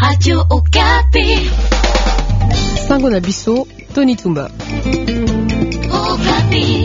Radio Okapi. Sango na biso, Tony Tumba. Okapi.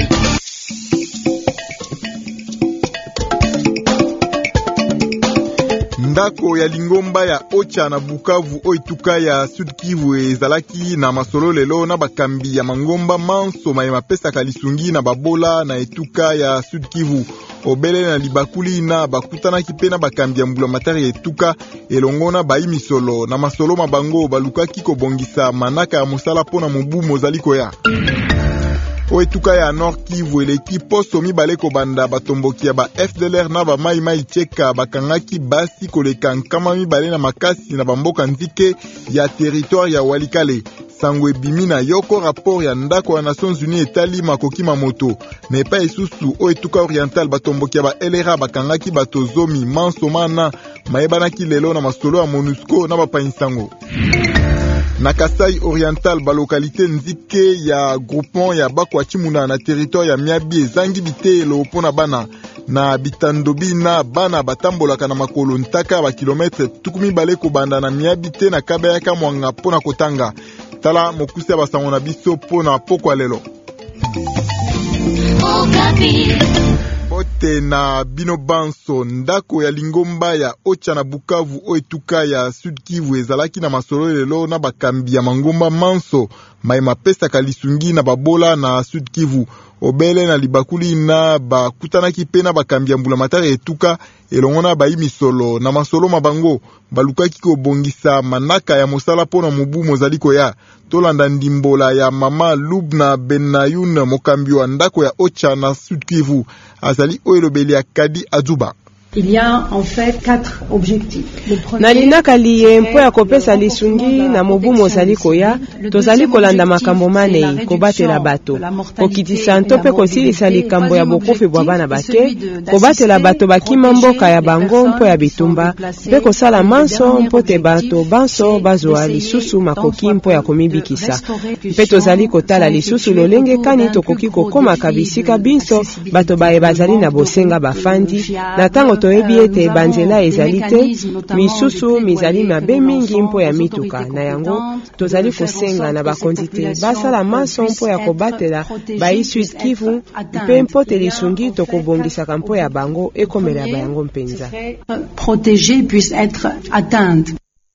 Ndako ya Lingomba ya Ocha na Bukavu oituka ya Sud Kivu ezalaki na masolo lelo na bakambi ya Mangomba manso mayema pesa kalisungi na babola na etuka ya Sud Kivu obele na libakuli na bakutana kipena bakambi ya mbula matari etuka elongona bayi misolo na masolo mabango balukaki kobongisa manaka ya mosala pona mobu mozaliko ya oituka ya Nord Kivu eleki poso mibale kobanda batomboki ya ba FDLR na ba mai cheka bakangaki basi koleka nkama mibale na makasi na bamboka nzike ya territoire ya Walikale. Sangwe bimi na yoko rapport ya ndako ya Nations Unies etali makoki mamoto na epa esusu oituka oriental batomboki ya ba LRA bakangaki bato zomi manso mana mayebanaki lelo na masolo ya MONUSCO na bapanyisango. Na Kasai Oriental ba localité nzike ya groupement ya Bakwa Chimuna na territoire ya Miabi ezangi bitelo pona bana na bitandobi na bana batambolaka na makolo ntaka ba kilometre tukumi bale kobanda na Miabi te na Kabayaka mwanga pona kotanga tala mokusi ya basango na biso pona pokwa lelo. Bote na bino banso ndako ya Lingomba ya Ocha na Bukavu oituka ya Sud Kivu ezalaki na masolo lelo na bakambi ya Mangomba manso mayema pesa kalisungi na babola na Sud Kivu obele na libakuli na bakutanaki pena bakambi ya mbula matari etuka elongona bayi misolo na masolo mabango balukaki kobongisa manaka ya mosala pona mobu mozaliko ya tolanda ndimbola ya mama Lubna Benayun mokambi wa ndako ya Ocha na Sud Kivu azali oelobeli ya Kadi Azuba. Il y a en fait 4 objectifs. Nalinaka liye mpo ya kopesa lisungi na mobu mozaliko ya tozali kolanda makambo manei kobatela bato kokitisa ntope kosilisa likambo ya bokofi bwa bana bake kobatela bato bakima mboka ya bango mpo ya bitumba mpe kosala manso mpo te bato banso bazwa lisusu makoki mpo ya komibikisa mpe tozali kotala lisusu lolenge kani tokoki kokomaka bisika binso bato baye bazali na bosenga bafandi na tango toyebi ete banzela ezali te misusu mizali mabe mingi mpo ya mituka na yango tozali kosenga na bakonzi te basala maso mpo ya kobatela bayi Sud Kivu mpe mpo te lisungi tokobongisaka mpo ya bango ekomela bayango mpenza protégé puisse être atteinte.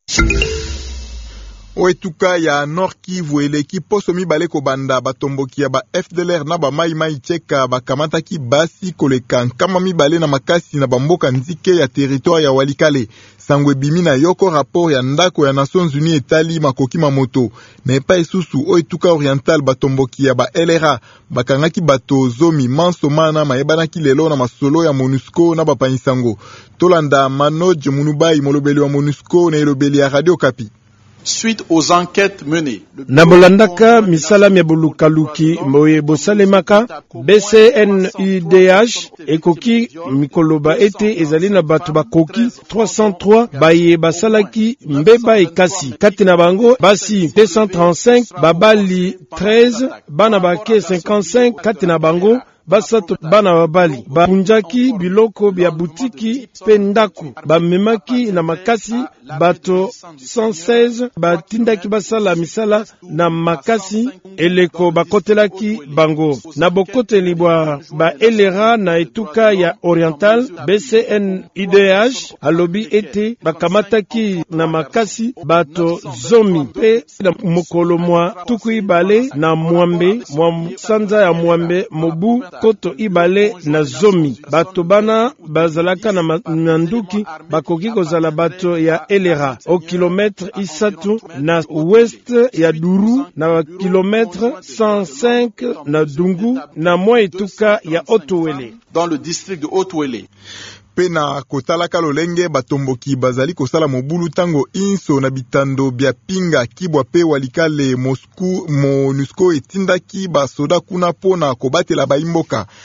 Oetuka ya Nord Kivu eleki poso mibale kobanda batomboki ya ba FDLR na ba mai cheka bakamataki basi koleka nkama mibale na makasi na bamboka nzike ya territoire ya Walikale. Sangwe bimi na yoko rapport ya ndako ya Nations Unies etali makoki mamoto na epa esusu oetuka oriental batomboki ya ba LRA bakangaki bato zomi manso mana mayebanaki lelo na masolo ya MONUSCO na bapanyisango tolanda Manoj Munubai molobeli wa MONUSCO na elobeli ya Radio Okapi. Suite aux enquêtes menées. Na bolandaka misala mya bolukaluki moye bosalemaka BCNUDH ekoki mikoloba ete ezali na bato bakoki 303 baye basalaki mbeba ekasi kati na bango basi 235 babali 13 bana bake 55 kati na bango basato bana babali bapunjaki biloko bya butiki pe ndaku bamemaki na makasi bato 116 batindaki basala misala na makasi eleko bakotelaki bango na bokoteli bwa ba LRA na etuka ya Oriental BCNUDH alobi ete bakamataki na makasi bato zomi pe na mokolo mwa tuku ibale na mwambe mwa sanza ya mwambe mobu koto ibale na zomi bato bana bazalaka na manduki bakoki kozala bato ya LRA au kilometre isatu na ouest ya Duru na kilometre 105 na Dungu na mwa etuka ya Otowele dans le district de Otowele. Pena kotalaka lolenge batomboki bazali kosala mobulu tango inso na bitando bya pinga kibwa pe Walikale MONUSCO etindaki basoda kuna pona kobatela baimboka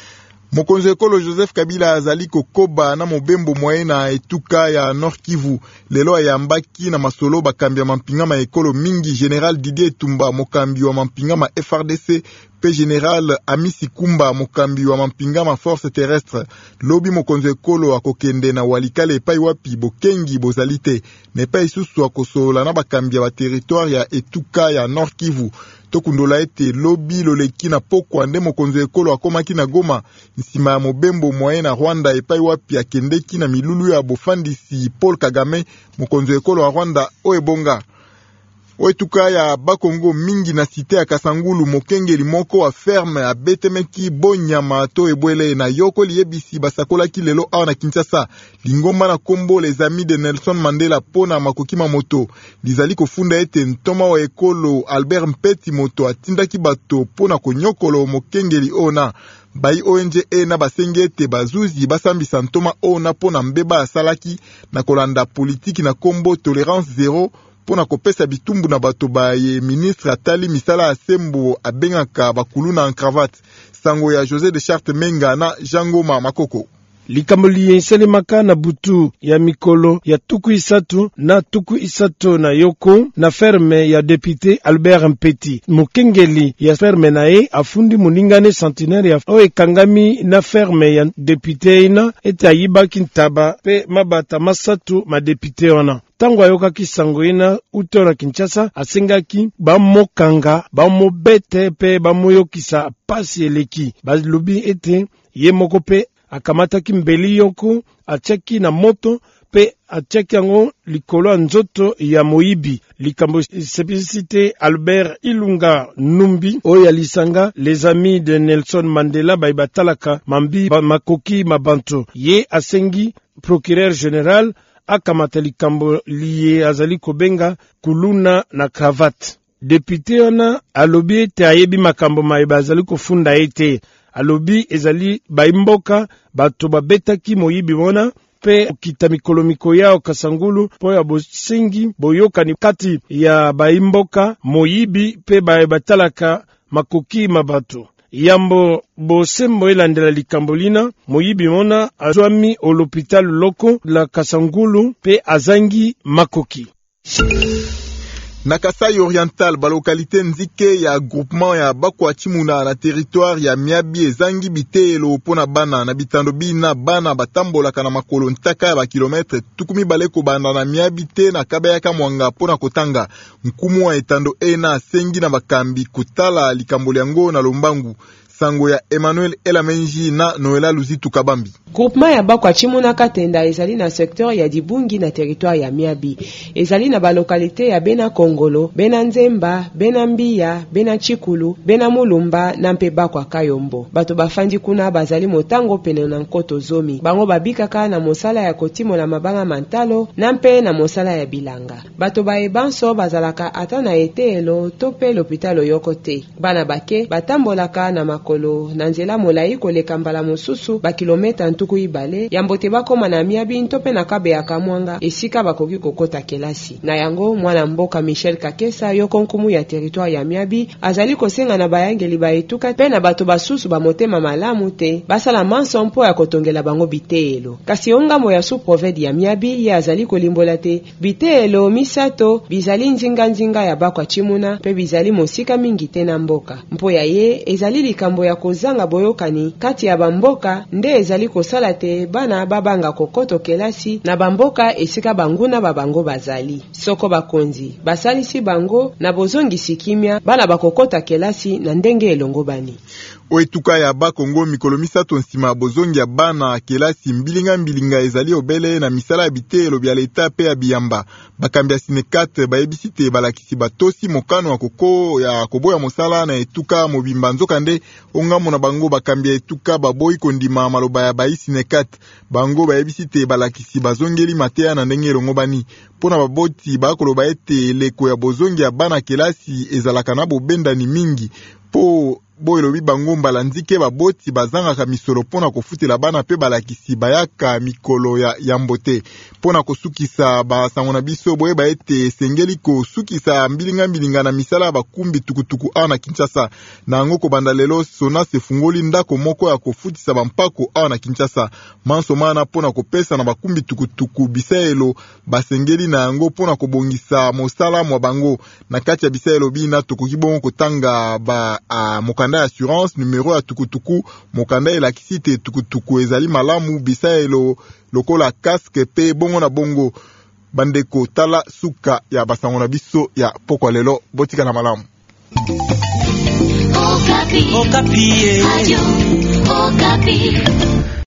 Mokonzi ekolo Joseph Kabila azali kokoba na mobembo mwaye na etuka ya Nord Kivu. Lelo ayambaki na masolo bakambi ya mampinga ma ekolo mingi. General Didier Tumba mokambi wa mampinga ma FRDC pe General Amisi Kumba mokambi wa mampinga ma force terrestre. Lobi mokonzi ekolo akokende na walikale epai wapi bokengi bozalite. Nepa isusu akosola na bakambi ya ba territoire ya etuka ya Nord Kivu. Tokundola ete lobi loleki na pokwa nde mokonzi ekolo akomaki na Goma nsima ya mobembo mwaye na Rwanda epai wapi akendeki na milulu ya bofandisi Paul Kagame mokonzi ekolo wa Rwanda oebonga. Oetuka ya Bakongo mingi na site ya Kasangulu mokengeli moko wa ferme abetemeki bonyama to ebwele na yoko liyebisi basakolaki lelo awa na Kinshasa lingomba na kombo les amis de Nelson Mandela pona makoki mamoto lizali kofunda ete ntoma wa ekolo Albert Mpeti moto atindaki bato pona konyokolo mokengeli ona bai ONG na basenge ete bazuzi basambisa ntoma ona pona mbeba asalaki na kolanda politiki na kombo tolérance zéro pona kopesa bitumbu na bato baye ministre atali misala asembo abengaka bakulu na cravate. Sango ya José de Charte Menga na Jangoma Makoko. Likambo liyeselemaka na butu ya mikolo ya tuku isatu na yoko na ferme ya depute Albert Mpeti. Mokengeli ya ferme na ye afundi muningane centenaire ya oe kangami na ferme ya depute ina ete ayibaki ntaba pe mabata masatu ma depute ona. Tango ayokaki sango ina utora Kinshasa asengaki bamokanga bamobete pe bamoyokisa pasi eleki. Balobi ete ye moko pe akamataki mbeli yoko acheki na moto pe acheki yango likolo nzoto ya moyibi. Likambo sepicité Albert Ilunga Numbi oya lisanga les amis de Nelson Mandela baibatalaka mambi makoki mabanto. Ye asengi procureur général akamata likambo liye azali kobenga kuluna na cravate. Député ona alobi ete ayebi makambo maiba azali kofunda ete alobi ezali baimboka bato babetaki moyibi mona pe okita mikolomiko yao Kasangulu po ya bosengi boyokani kati ya baimboka moyibi pe batalaka makoki mabato. Yambo bosembo elandela likambo lina moyibi mona azwami au l'hôpital loko la Kasangulu pe azangi makoki. Na Kasai Oriental, balokalité nzike ya groupement ya Bakwa Chimuna na territoire ya Miabi ezangi bitelo pona bana na bitando bina bana batambola kana makolo ntaka ya kilometre tukumi baleko banda na Miabi te na kabaya ka mwanga pona kotanga nkumu wa etando ena sengi na bakambi kutala likambo yango na lombangu. Sango ya Emmanuel Elamenji na Noela Luzitu Kabambi. Groupement ya Bakwa Chimuna Katenda ezali na secteur ya Dibungi na territoire ya Miabi. Ezali na ba localité ya Bena Kongolo, Bena Nzemba, Bena Mbia, Bena Chikulu, Bena Mulumba na mpe Bakwa Kayombo. Bato bafandi kuna bazali motango pene na nkoto zomi. Bango babikaka na mosala ya kotimo na mabanga mantalo na mpe na mosala ya bilanga. Bato baebanso bazalaka ata na etelo tope l'hôpital yoko te. Bana bake batambolaka na makolo na nzela molai koleka mbala mosusu ba kilometa ntuku ibale yambote bakoma na Miabi ntope na kabe ya kamwanga esika bakoki kokota kelasi. Na yango mwana mboka Michel Kakesa yoko nkumu ya territoire ya Miabi azali kosenga na bayangeli baetuka pe na bato basusu ba motema malamu te basala manso mpo ya kotongela bango bitelo. Kasi ongambo ya sous-province ya Miabi ye azali kolimbola te bitelo misato bizali nzinga ya Bakwa Chimuna pe bizali mosika mingi te na mboka. Mpo ya ye ezali likambo ya kozanga boyokani kati ya bamboka nde ezali kosala te bana babanga kokoto kelasi na bamboka esika banguna babango bazali. Soko bakonzi basalisi bango na bozongisi kimia bana bakokota kelasi na ndenge elongo bani. Oetuka ya Bakongo mikolo misato nsima bozongi ya bana kelasi mbilinga ezali obele na misala ya bitelo bya leta pe ya biyamba. Bakambi ya Sinekat baebisite balakisi batosi mokano ya koko ya koboya mosala na etuka mobimba nzoka nde ongamo na bango bakambi ya etuka baboyi kondima maloba ya bayi Sinekat. Bango baebisite balakisi bazongeli matea na ndenge elongo bani. Pona baboti bakoloba ete leko ya bozongi ya bana kelasi ezalaka na bobendani mingi po bo elobi bango mbala nzike baboti bazangaka misolo pona kofutela bana pe balakisi bayaka mikolo ya mbote pona kosukisa basango na biso boyeba ete esengeli kosukisa mbilinga na misala bakumbi tukutuku awa na Kinshasa na yango kobanda lelo Sonas efungoli ndako moko ya kofutisa bampako awa na Kinshasa manso mana pona kopesa na bakumbi tukutuku bisaelo basengeli na yango pona kobongisa mosala mwa bango na kati ya bisaelo bina tokoki bongo kotanga mokanda ya assurance numero ya tukutuku mokanda elakisi te tukutuku ezali malamu bisaelo lokola casque pe bongo na bongo bandeko tala suka ya basango na biso ya pokwa lelo botika na malamu. Okapi. Okapi.